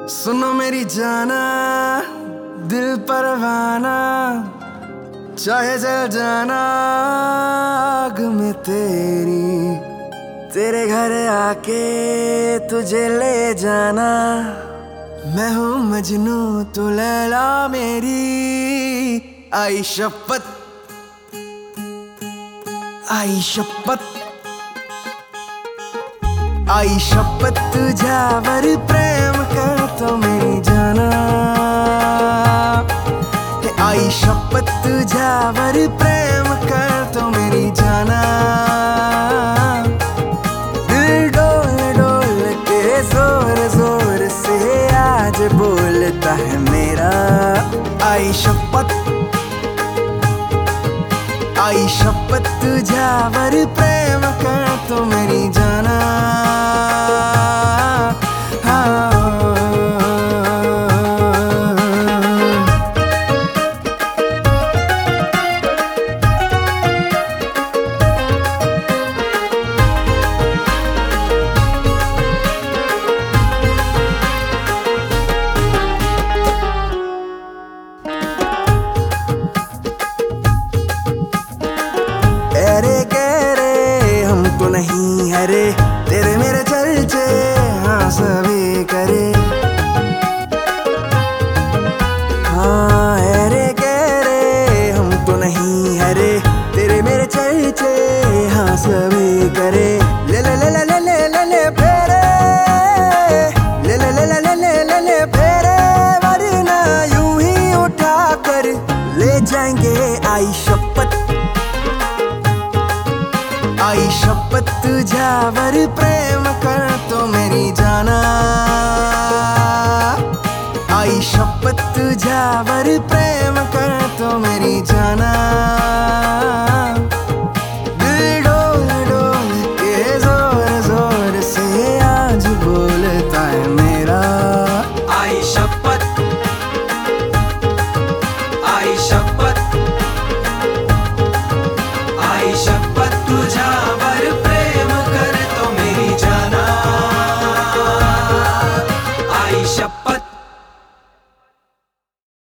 सुनो मेरी जाना, दिल परवाना, चाहे जल जाना आग में तेरी, तेरे घर आके तुझे ले जाना। मैं हूँ मजनू तू लैला मेरी, आई शपथ, आई शपथ, आई शपथ तुझ्यावर प्रेम करतो मेरी जाना। हे आई शपथ तुझ्यावर प्रेम करतो मेरी जाना। दिल डोल डोल के जोर जोर से आज बोलता है मेरा, आई शपथ, आई शपथ तुझ्यावर प्रेम करतो मेरी जाना। अरे गहरे हम तो नहीं हरे, तेरे मेरे चर्चे हाँ सभी करे। हाँ अरे गहरे हम तो नहीं हरे, तेरे मेरे चर्चे हाँ सभी करे। ले ले ले ले ले ले ले ले फेरे, ले ले ले ले ले ले ले ले फेरे, वरना यूं ही उठा कर ले जाएंगे। आई शपथ, आई शपथ तुझ्यावर प्रेम करतो मेरी जाना। आई शपथ तुझ्यावर प्रेम करतो मेरी जाना।